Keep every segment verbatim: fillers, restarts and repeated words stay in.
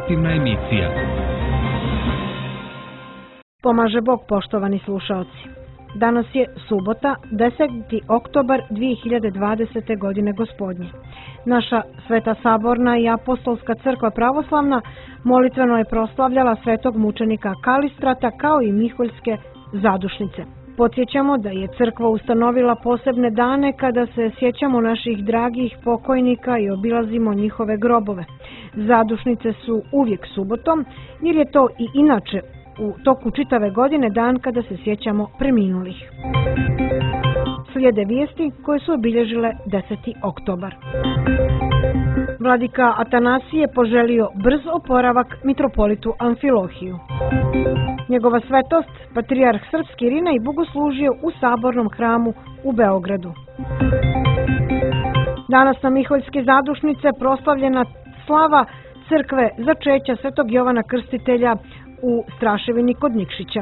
informativna emisija. Pomaže Bog, poštovani slušaoci. Danas je subota, deseti oktobar dvije hiljade dvadesete. godine gospodnje. Naša Sveta Saborna i Apostolska crkva pravoslavna molitveno je proslavljala svetog mučenika Kalistrata kao i Miholjske zadušnice. Podsjećamo da je crkva ustanovila posebne dane kada se sjećamo naših dragih pokojnika i obilazimo njihove grobove. Zadušnice su uvijek subotom, jer je to i inače u toku čitave godine dan kada se sjećamo preminulih. Slijede vijesti koje su obilježile deseti oktobar. Vladika Atanasije poželio brz oporavak mitropolitu Amfilohiju. Njegova svetost, patrijarh srpski Irinej, bogoslužio u Sabornom hramu u Beogradu. Danas na Miholjske zadušnice proslavljena slava crkve začeća svetog Jovana Krstitelja u Straševini kod Nikšića.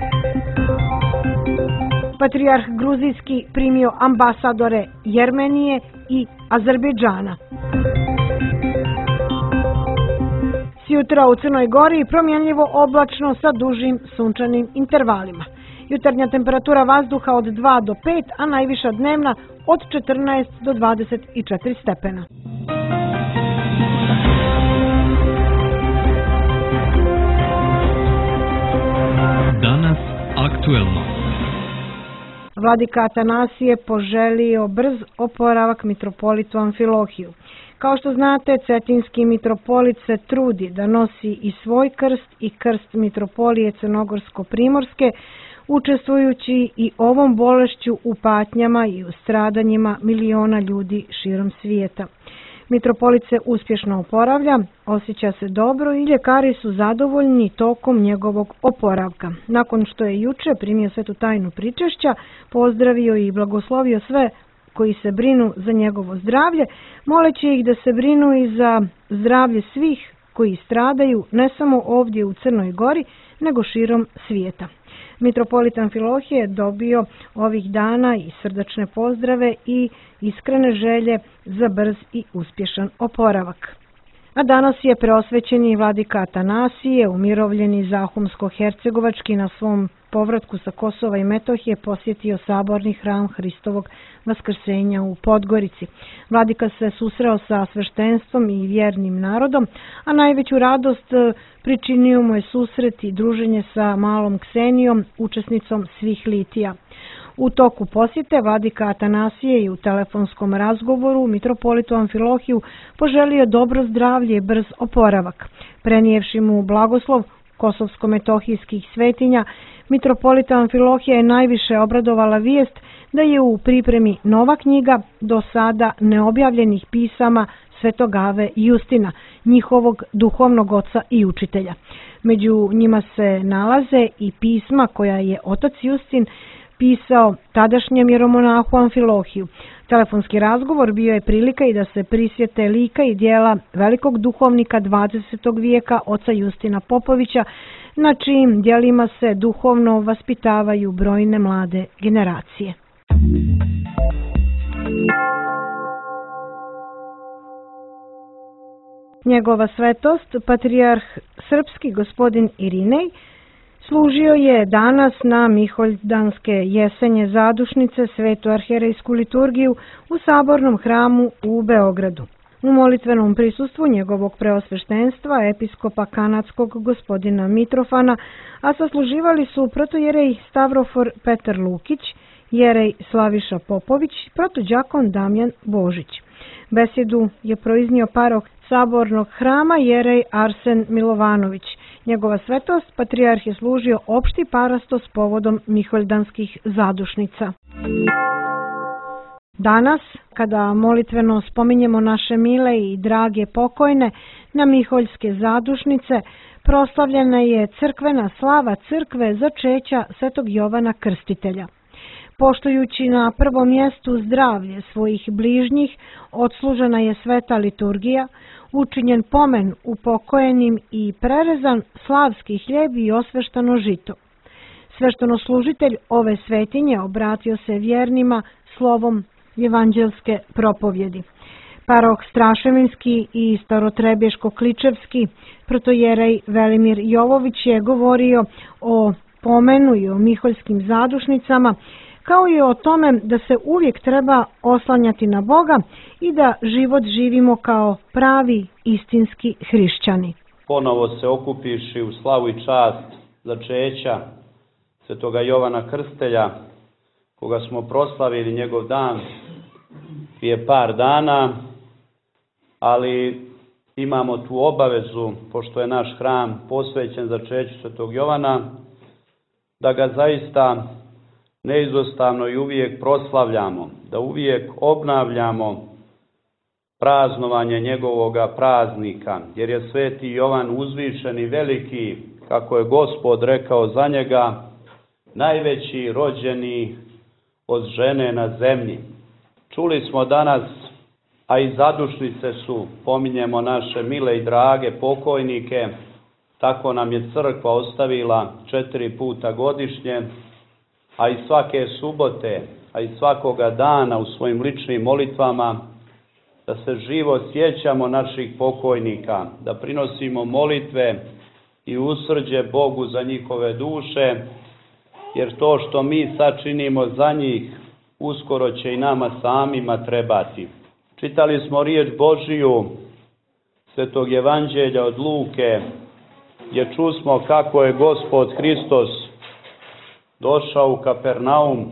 Patrijarh gruzijski primio ambasadore Jermenije i Azerbejdžana. Sjutra u Crnoj Gori promjenljivo oblačno sa dužim sunčanim intervalima. Jutarnja temperatura vazduha od dva do pet, a najviša dnevna od četrnaest do dvadeset četiri stepena. Danas aktuelno. Vladika Atanasije poželio brz oporavak mitropolitu Amfilohiju. Kao što znate, cetinski mitropolit se trudi da nosi i svoj krst i krst mitropolije Crnogorsko-Primorske, učestvujući i ovom bolešću u patnjama i u stradanjima miliona ljudi širom svijeta. Mitropolit se uspješno oporavlja, osjeća se dobro i ljekari su zadovoljni tokom njegovog oporavka. Nakon što je juče primio svetu tajnu pričešća, pozdravio i blagoslovio sve koji se brinu za njegovo zdravlje, moleći ih da se brinu i za zdravlje svih koji stradaju ne samo ovdje u Crnoj Gori, nego širom svijeta. Mitropolit Amfilohije je dobio ovih dana i srdačne pozdrave i iskrene želje za brz i uspješan oporavak. A danas je preosvećeni vladika Atanasije, umirovljeni Zahumsko-Hercegovački, na svom povratku sa Kosova i Metohije posjetio Saborni hram Hristovog Vaskrsenja u Podgorici. Vladika se susreo sa sveštenstvom i vjernim narodom, a najveću radost pričinio mu je susret i druženje sa malom Ksenijom, učesnicom svih litija. U toku posjete vladika Atanasije i u telefonskom razgovoru mitropolitu Amfilohiju poželio dobro zdravlje i brz oporavak. Prenijevši mu blagoslov kosovsko-metohijskih svetinja, mitropolita Amfilohija je najviše obradovala vijest da je u pripremi nova knjiga do sada neobjavljenih pisama Svetog Ave Justina, njihovog duhovnog oca i učitelja. Među njima se nalaze i pisma koja je otac Justin pisao tadašnjem jeromonahu Amfilohiju. Telefonski razgovor bio je prilika i da se prisjete lika i dijela velikog duhovnika dvadesetog vijeka oca Justina Popovića, na čijim djelima se duhovno vaspitavaju brojne mlade generacije. Njegova svetost, patrijarh srpski gospodin Irinej, služio je danas na Miholjdanske jesenje zadušnice svetu arhijerejsku liturgiju u Sabornom hramu u Beogradu. U molitvenom prisustvu njegovog preosveštenstva, episkopa kanadskog gospodina Mitrofana, a sasluživali su protojerej Stavrofor Petar Lukić, jerej Slaviša Popović, protođakon Damjan Božić. Besjedu je proiznio paroh Sabornog hrama jerej Arsen Milovanović. Njegova svetost, patrijarh je služio opšti parastos povodom Miholjdanskih zadušnica. Danas, kada molitveno spominjemo naše mile i drage pokojne na Miholjske zadušnice, proslavljena je crkvena slava crkve začeća svetog Jovana Krstitelja. Poštujući na prvom mjestu zdravlje svojih bližnjih, odslužena je sveta liturgija, učinjen pomen upokojenim i prerezan slavski hljeb i osveštano žito. Sveštenoslужitelj ove svetinje obratio se vjernima slovom evanđelske propovjedi. Paroh Straševinski i Starotrebješko-Kličevski protojerej Velimir Jovović je govorio o pomenu i o miholjskim zadušnicama, kao i o tome da se uvijek treba oslanjati na Boga i da život živimo kao pravi istinski hrišćani. Ponovo se okupiši u slavu i čast začeća svetoga Jovana Krstelja, koga smo proslavili njegov dan prije par dana, ali imamo tu obavezu, pošto je naš hram posvećen začeću svetog Jovana, da ga zaista neizostavno i uvijek proslavljamo, da uvijek obnavljamo praznovanje njegovoga praznika, jer je sveti Jovan uzvišen i veliki, kako je Gospod rekao za njega, najveći rođeni od žene na zemlji. Čuli smo danas, a i zadušnice su, pominjemo naše mile i drage pokojnike, tako nam je crkva ostavila četiri puta godišnje, a i svake subote, a i svakoga dana u svojim ličnim molitvama, da se živo sjećamo naših pokojnika, da prinosimo molitve i usrđe Bogu za njihove duše, jer to što mi sad činimo za njih, uskoro će i nama samima trebati. Čitali smo riječ Božiju, svetog evanđelja od Luke, gdje čusmo kako je Gospod Hristos došao u Kapernaum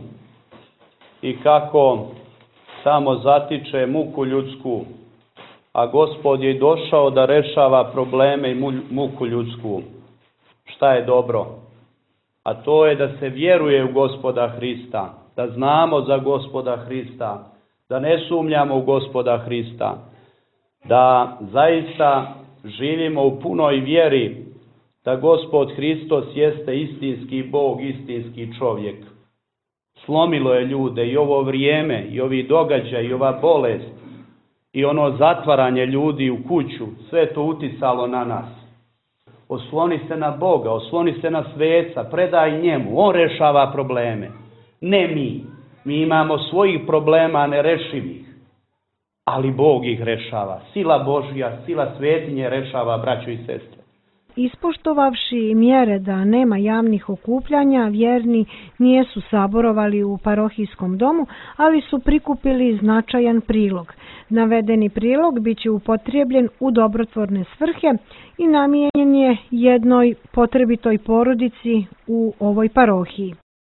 i kako tamo zatiče muku ljudsku, a Gospod je došao da rešava probleme i muku ljudsku. Šta je dobro? A to je da se vjeruje u Gospoda Hrista, da znamo za Gospoda Hrista, da ne sumnjamo u Gospoda Hrista, da zaista živimo u punoj vjeri da Gospod Hristos jeste istinski Bog, istinski čovjek. Slomilo je ljude i ovo vrijeme, i ovi događaji, i ova bolest, i ono zatvaranje ljudi u kuću, sve to uticalo na nas. Osloni se na Boga, osloni se na sveca, predaj njemu, on rešava probleme. Ne mi. Mi imamo svojih problema nerešivih, ali Bog ih rešava. Sila Božja, sila svetinje rešava, braćo i sestre. Ispoštovavši mjere da nema javnih okupljanja, vjerni nijesu saborovali u parohijskom domu, ali su prikupili značajan prilog. Navedeni prilog bit će upotrebljen u dobrotvorne svrhe i namijenjen je jednoj potrebitoj porodici u ovoj parohiji.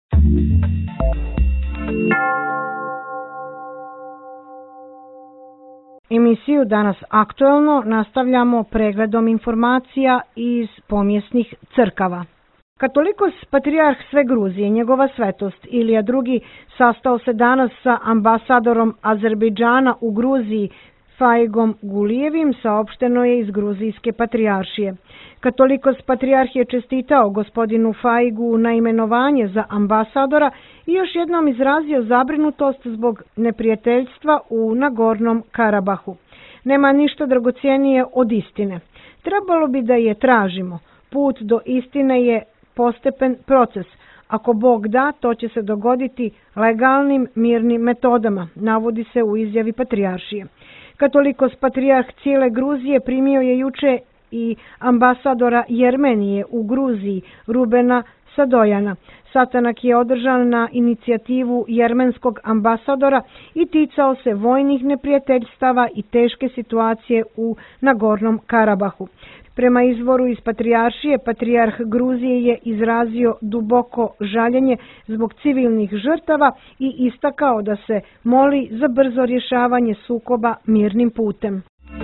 Emisiju Danas aktuelno nastavljamo pregledom informacija iz pomjesnih crkava. Katolikos patrijarh sve Gruzije, njegova svetost Ilija drugi, sastao se danas sa ambasadorom Azerbejdžana u Gruziji Faigom Gulijevim, saopšteno je iz Gruzijske patrijaršije. Katolikos patrijarh je čestitao gospodinu Faigu na imenovanje za ambasadora i još jednom izrazio zabrinutost zbog neprijateljstva u Nagornom Karabahu. Nema ništa dragocjenije od istine. Trebalo bi da je tražimo. Put do istine je postepen proces. Ako Bog da, to će se dogoditi legalnim, mirnim metodama, navodi se u izjavi patrijaršije. Katolikos patrijarh cijele Gruzije primio je juče i ambasadora Jermenije u Gruziji, Rubena Sadojana. Sastanak je održan na inicijativu jermenskog ambasadora i ticao se vojnih neprijateljstava i teške situacije u Nagornom Karabahu. Prema izvoru iz patrijaršije, patrijarh Gruzije je izrazio duboko žaljenje zbog civilnih žrtava i istakao da se moli za brzo rješavanje sukoba mirnim putem.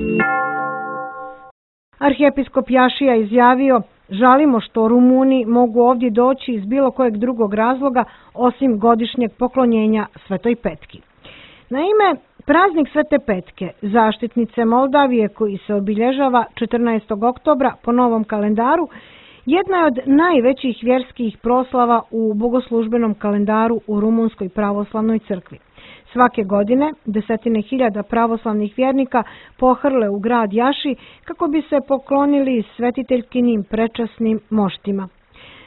Arhijepiskop Jašija izjavio: žalimo što Rumuni mogu ovdje doći iz bilo kojeg drugog razloga osim godišnjeg poklonjenja Svetoj Petki. Naime, praznik Svete Petke, zaštitnice Moldavije, koji se obilježava četrnaestog oktobra po novom kalendaru, jedna je od najvećih vjerskih proslava u bogoslužbenom kalendaru u Rumunskoj pravoslavnoj crkvi. Svake godine desetine hiljada pravoslavnih vjernika pohrle u grad Jaši kako bi se poklonili svetiteljkinim prečasnim moštima.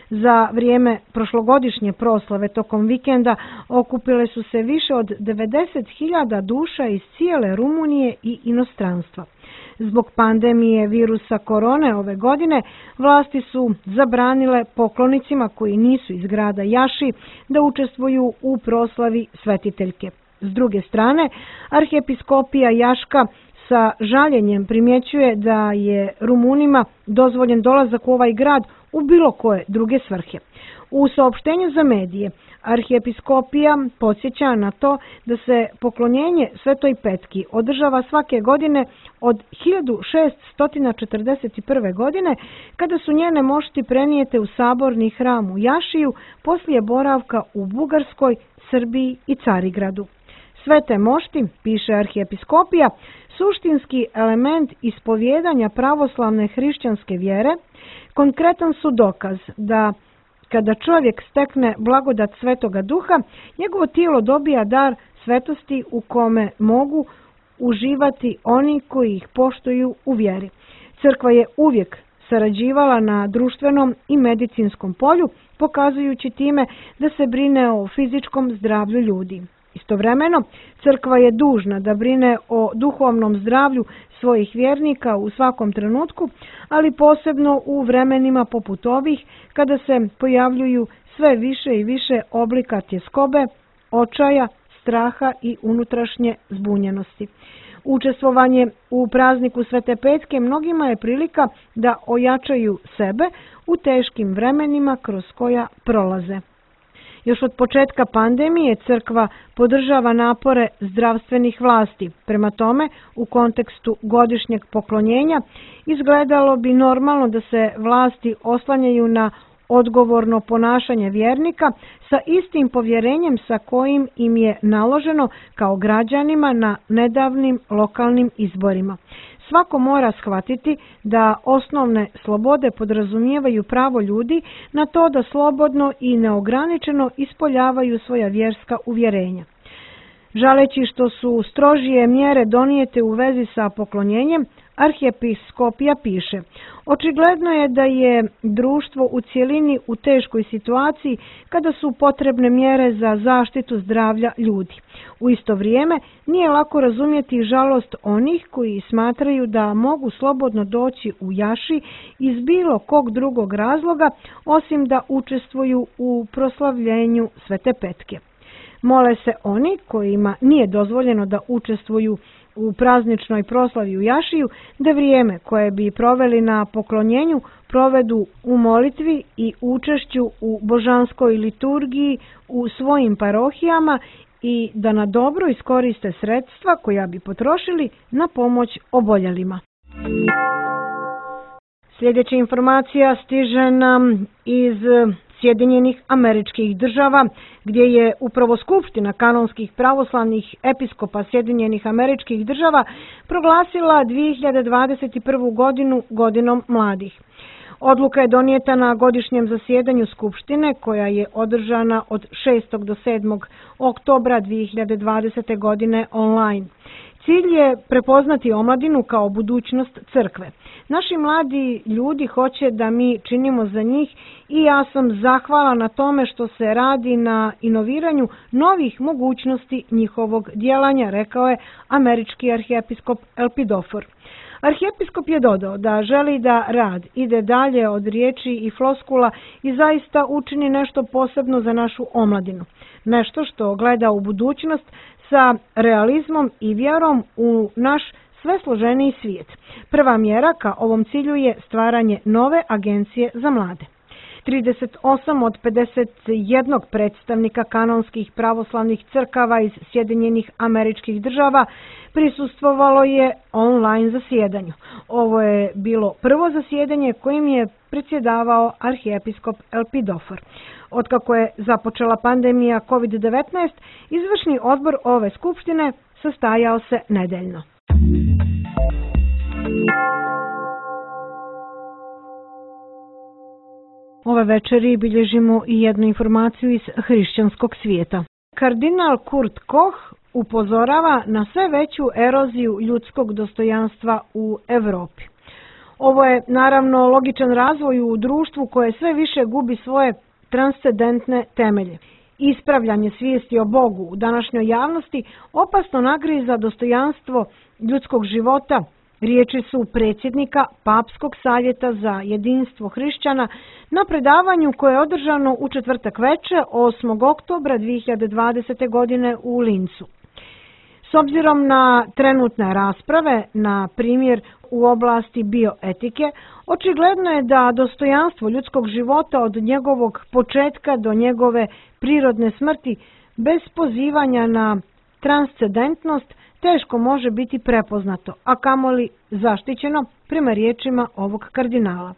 Za vrijeme prošlogodišnje proslave tokom vikenda okupile su se više od devedeset hiljada duša iz cijele Rumunije i inostranstva. Zbog pandemije virusa korone ove godine vlasti su zabranile poklonicima koji nisu iz grada Jaši da učestvuju u proslavi svetiteljke. S druge strane, arhijepiskopija Jaška sa žaljenjem primjećuje da je Rumunima dozvoljen dolazak u ovaj grad u bilo koje druge svrhe. U saopštenju za medije arhijepiskopija podsjeća na to da se poklonjenje Svetoj Petki održava svake godine od hiljadu šeststo četrdeset prve. godine, kada su njene mošti prenijete u saborni hram u Jašiju poslije boravka u Bugarskoj, Srbiji i Carigradu. Sve te mošti, piše arhijepiskopija, suštinski element ispovjedanja pravoslavne hrišćanske vjere, konkretan su dokaz da kada čovjek stekne blagodat Svetoga Duha, njegovo tijelo dobija dar svetosti u kome mogu uživati oni koji ih poštuju u vjeri. Crkva je uvijek sarađivala na društvenom i medicinskom polju, pokazujući time da se brine o fizičkom zdravlju ljudi. Istovremeno, crkva je dužna da brine o duhovnom zdravlju svojih vjernika u svakom trenutku, ali posebno u vremenima poput ovih kada se pojavljuju sve više i više oblika tjeskobe, očaja, straha i unutrašnje zbunjenosti. Učestvovanje u prazniku Svete Petke mnogima je prilika da ojačaju sebe u teškim vremenima kroz koja prolaze. Još od početka pandemije crkva podržava napore zdravstvenih vlasti. Prema tome, u kontekstu godišnjeg poklonjenja izgledalo bi normalno da se vlasti oslanjaju na odgovorno ponašanje vjernika sa istim povjerenjem sa kojim im je naloženo kao građanima na nedavnim lokalnim izborima. Svako mora shvatiti da osnovne slobode podrazumijevaju pravo ljudi na to da slobodno i neograničeno ispoljavaju svoja vjerska uvjerenja. Žaleći što su strožije mjere donijete u vezi sa poklonjenjem, arhijepiskopija piše: očigledno je da je društvo u cjelini u teškoj situaciji kada su potrebne mjere za zaštitu zdravlja ljudi. U isto vrijeme nije lako razumjeti žalost onih koji smatraju da mogu slobodno doći u Jaši iz bilo kog drugog razloga osim da učestvuju u proslavljenju Svete Petke. Mole se oni kojima nije dozvoljeno da učestvuju u prazničnoj proslavi u Jašiju, da vrijeme koje bi proveli na poklonjenju provedu u molitvi i učešću u božanskoj liturgiji u svojim parohijama i da na dobro iskoriste sredstva koja bi potrošili na pomoć oboljelima. Sljedeća informacija stiže nam iz Sjedinjenih Američkih Država, gdje je upravo Skupština kanonskih pravoslavnih episkopa Sjedinjenih Američkih Država proglasila dvije hiljade dvadeset prvu. godinu godinom mladih. Odluka je donijeta na godišnjem zasjedanju Skupštine koja je održana od šestog do sedmog oktobra dvije hiljade dvadesete. godine online. Cilj je prepoznati omladinu kao budućnost crkve. Naši mladi ljudi hoće da mi činimo za njih i ja sam zahvala na tome što se radi na inoviranju novih mogućnosti njihovog djelanja, rekao je američki arhijepiskop Elpidofor. Arhijepiskop je dodao da želi da rad ide dalje od riječi i floskula i zaista učini nešto posebno za našu omladinu. Nešto što gleda u budućnost sa realizmom i vjerom u naš sve složeniji svijet. Prva mjera ka ovom cilju je stvaranje nove agencije za mlade. trideset osam od pedeset jednog predstavnika kanonskih pravoslavnih crkava iz Sjedinjenih Američkih Država prisustvovalo je online zasjedanju. Ovo je bilo prvo zasjedanje kojim je predsjedavao arhijepiskop Elpidofor. Otkako je započela pandemija kovid devetnaest, izvršni odbor ove skupštine sastajao se nedeljno. Ove večeri bilježimo i jednu informaciju iz hrišćanskog svijeta. Kardinal Kurt Koch upozorava na sve veću eroziju ljudskog dostojanstva u Europi. Ovo je naravno logičan razvoj u društvu koje sve više gubi svoje transcendentne temelje. Ispravljanje svijesti o Bogu u današnjoj javnosti opasno nagriza dostojanstvo ljudskog života. Riječi su predsjednika Papskog savjeta za jedinstvo hrišćana na predavanju koje je održano u četvrtak veče osmog oktobra dvije hiljade dvadesete. godine u Lincu. S obzirom na trenutne rasprave, na primjer u oblasti bioetike, očigledno je da dostojanstvo ljudskog života od njegovog početka do njegove prirodne smrti bez pozivanja na transcendentnost teško može biti prepoznato, a kamoli zaštićeno prema riječima ovog kardinala.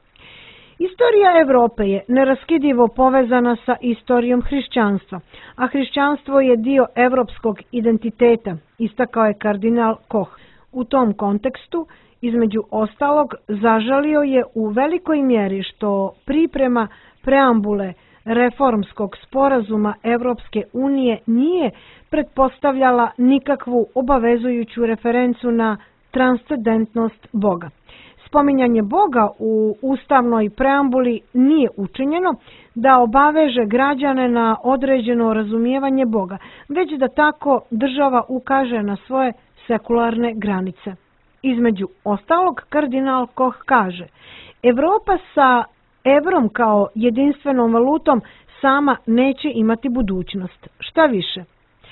Istorija Europe je neraskidivo povezana sa istorijom hrišćanstva, a hrišćanstvo je dio europskog identiteta, istakao je kardinal Koch. U tom kontekstu, između ostalog, zažalio je u velikoj mjeri što priprema preambule reformskog sporazuma Europske unije nije pretpostavljala nikakvu obavezujuću referencu na transcendentnost Boga. Spominjanje Boga u ustavnoj preambuli nije učinjeno da obaveže građane na određeno razumijevanje Boga, već da tako država ukaže na svoje sekularne granice. Između ostalog, kardinal Koch kaže: Europa sa evrom kao jedinstvenom valutom sama neće imati budućnost. Šta više,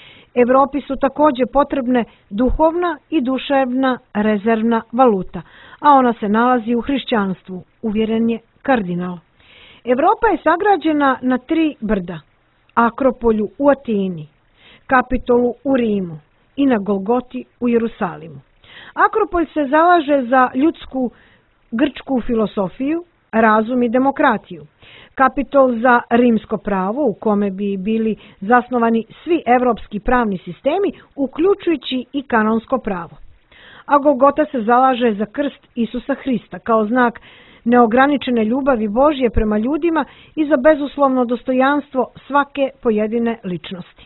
Europi su također potrebne duhovna i duševna rezervna valuta, a ona se nalazi u hrišćanstvu, uvjeren je kardinal. Europa je sagrađena na tri brda: Akropolju u Atini, Kapitolu u Rimu i na Golgoti u Jerusalimu. Akropolj se zalaže za ljudsku grčku filosofiju, razum i demokratiju. Kapitol za rimsko pravo, u kome bi bili zasnovani svi evropski pravni sistemi, uključujući i kanonsko pravo. A Golgota se zalaže za krst Isusa Hrista kao znak neograničene ljubavi Božje prema ljudima i za bezuslovno dostojanstvo svake pojedine ličnosti.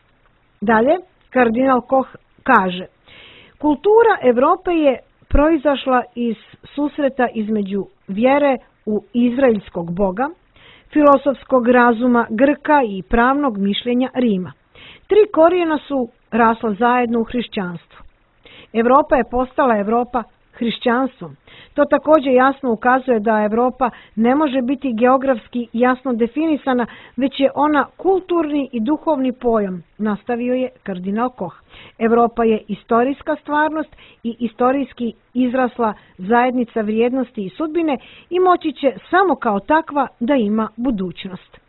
Dalje, kardinal Koch kaže: kultura Europe je proizašla iz susreta između vjere u izraelskog Boga, filosofskog razuma Grka i pravnog mišljenja Rima. Tri korijena su rasla zajedno u hrišćanstvu. Europa je postala Europa hrišćanstvom. To također jasno ukazuje da Europa ne može biti geografski jasno definisana, već je ona kulturni i duhovni pojam, nastavio je kardinal Koch. Europa je istorijska stvarnost i istorijski izrasla zajednica vrijednosti i sudbine i moći će samo kao takva da ima budućnost.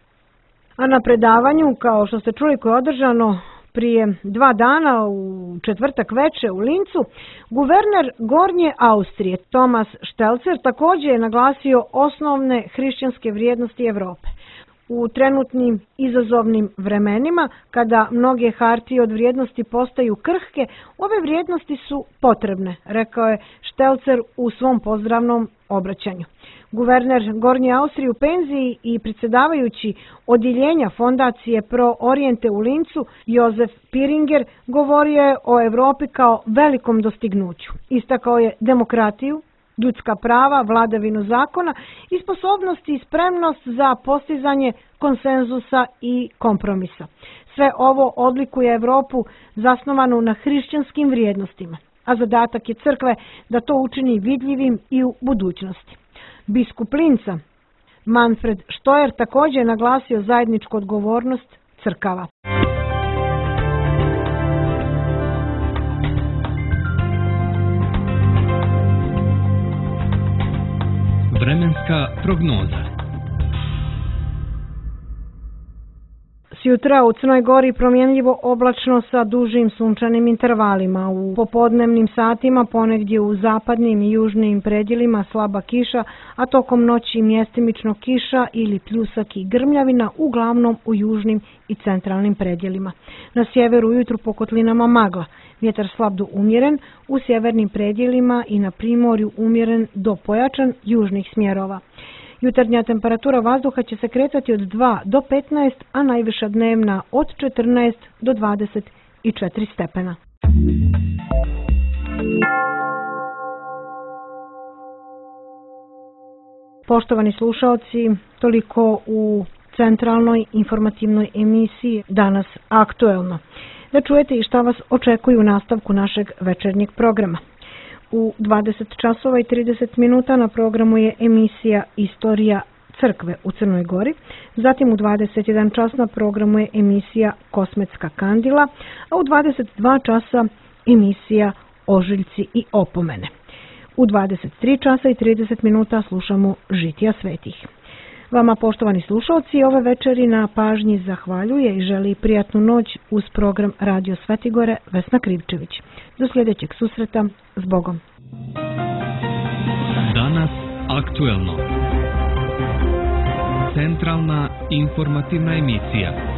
A na predavanju, kao što ste čuli, koje je održano prije dva dana u četvrtak veče u Lincu, guverner Gornje Austrije Thomas Stelzer također je naglasio osnovne hrišćanske vrijednosti Europe. U trenutnim izazovnim vremenima, kada mnoge hartije od vrijednosti postaju krhke, ove vrijednosti su potrebne, rekao je Stelzer u svom pozdravnom obraćanju. Guverner Gornje Austrije u penziji i predsjedavajući odjeljenja fondacije Pro Oriente u Lincu, Josef Piringer, govorio je o Europi kao velikom dostignuću. Istakao je demokratiju, ljudska prava, vladavinu zakona i sposobnost i spremnost za postizanje konsenzusa i kompromisa. Sve ovo odlikuje Europu zasnovanu na hrišćanskim vrijednostima, a zadatak je crkve da to učini vidljivim i u budućnosti. Biskup Linca Manfred Steuer također je naglasio zajedničku odgovornost crkava. Vremenska prognoza. Sjutra u Crnoj Gori promjenljivo oblačno sa dužim sunčanim intervalima. U popodnevnim satima ponegdje u zapadnim i južnim predjelima slaba kiša, a tokom noći mjestimično kiša ili pljusak i grmljavina, uglavnom u južnim i centralnim predjelima. Na sjeveru ujutru po kotlinama magla. Vjetar slab do umjeren, u sjevernim predjelima i na primorju umjeren do pojačan južnih smjerova. Jutarnja temperatura vazduha će se kretati od dva do petnaest, a najviša dnevna od četrnaest do dvadeset četiri stepena. Poštovani slušaoci, toliko u centralnoj informativnoj emisiji Danas aktuelno. Da čujete i šta vas očekuje u nastavku našeg večernjeg programa. U dvadeset časova i trideset minuta na programu je emisija Istorija crkve u Crnoj Gori, zatim u dvadeset jedan čas na programu je emisija Kosmetska kandila, a u dvadeset dva časa emisija Ožiljci i opomene. U dvadeset tri časa i trideset minuta slušamo Žitija svetih. Vama, poštovani slušalci, ove večeri na pažnji zahvaljuje i želi prijatnu noć uz program Radio Svetigore Vesna Krivčević. Do sljedećeg susreta, s Bogom. Danas aktuelno. Centralna informativna emisija.